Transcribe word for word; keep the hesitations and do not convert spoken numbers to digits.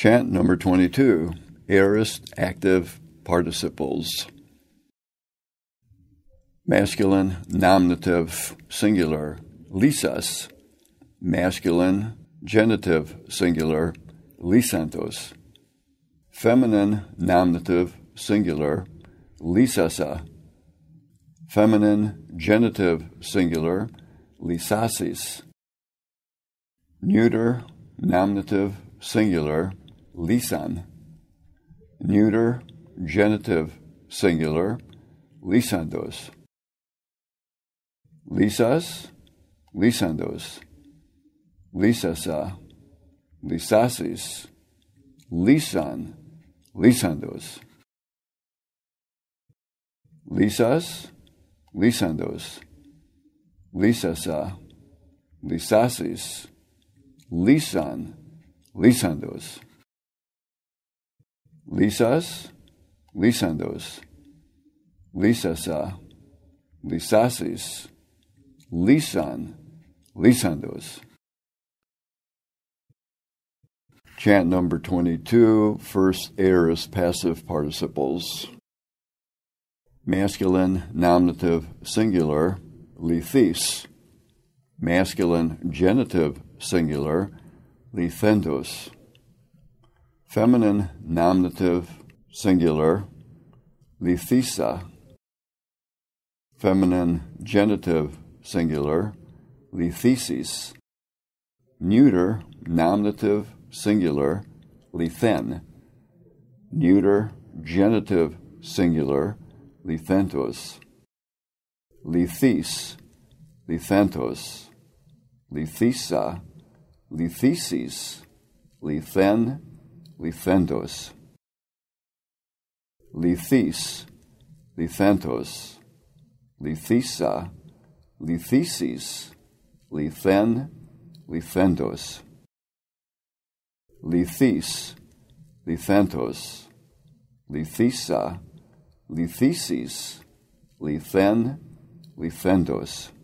Chant number twenty-two, aorist active participles. Masculine nominative singular, lisas. Masculine genitive singular, lisantos. Feminine nominative singular, lisasa. Feminine genitive singular, lisasis. Neuter nominative singular, lisan. Neuter genitive singular, lisandos. Lisas, lisandos. Lisasa, lisasis. Lisan, lisandos. Lisas, lisandos. Lisasa, lisasis. Lisan, lisandos. Lisas, lisandos. Lisasa, lisasis. Lisan, lisandos. Chant number twenty-two, first aorist passive participles. Masculine nominative singular, lithis. Masculine genitive singular, lithentos. Feminine nominative singular, lithisa. Feminine genitive singular, lithesis. Neuter nominative singular, lithen. Neuter genitive singular, lithentos. Lithis, lithentos. Lithisa, lithesis. Lithen, lithentos. Lithis, lithentos. Lithisa, lithesis. Lithen, lithentos. Lithis, lithentos. Lithisa, lithesis. Lithen, lithentos.